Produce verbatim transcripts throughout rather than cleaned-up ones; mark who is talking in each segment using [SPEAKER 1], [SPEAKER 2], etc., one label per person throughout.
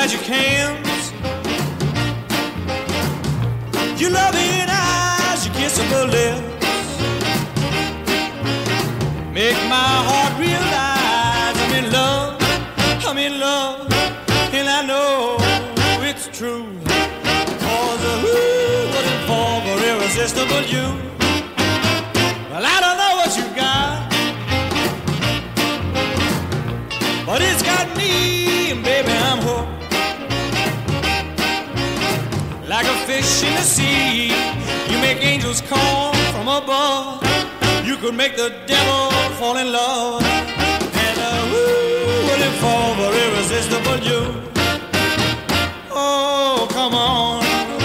[SPEAKER 1] magic hands, your loving eyes, your kissable lips, make my heart realize I'm in love, I'm in love, and I know it's true. Cause uh, who wouldn't fall for irresistible you? Well, I don't know what you got, but it's got me, and baby, I'm hooked. Like a fish in the sea, you make angels come from above. You could make the devil fall in love, and uh, who wouldn't fall for irresistible you? Oh, come on,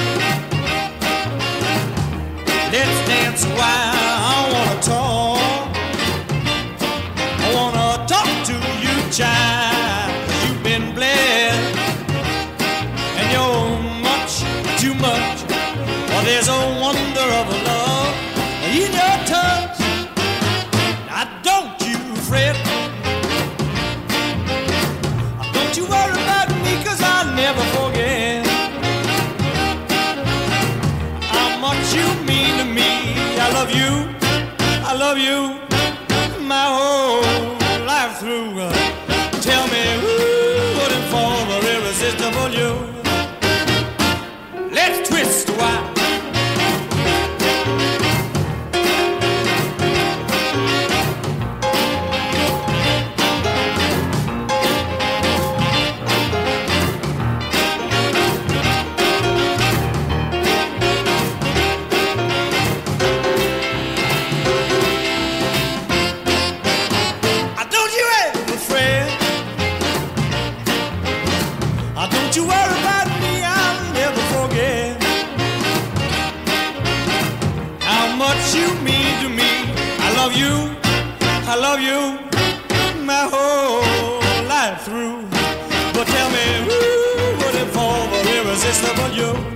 [SPEAKER 1] let's dance a while. I wanna talk, I wanna talk to you, child. You've been blessed, and you're much too much. Oh, there's a wonder of love in your touch. Now don't you fret, don't you worry about me, cause I'll never forget how much you mean to me. I love you, I love you, my whole life through. Tell me who wouldn't fall for irresistible you? Let's twist a while. Don't you worry about me, I'll never forget how much you mean to me. I love you, I love you, my whole life through. But tell me, who would it fall for irresistible you?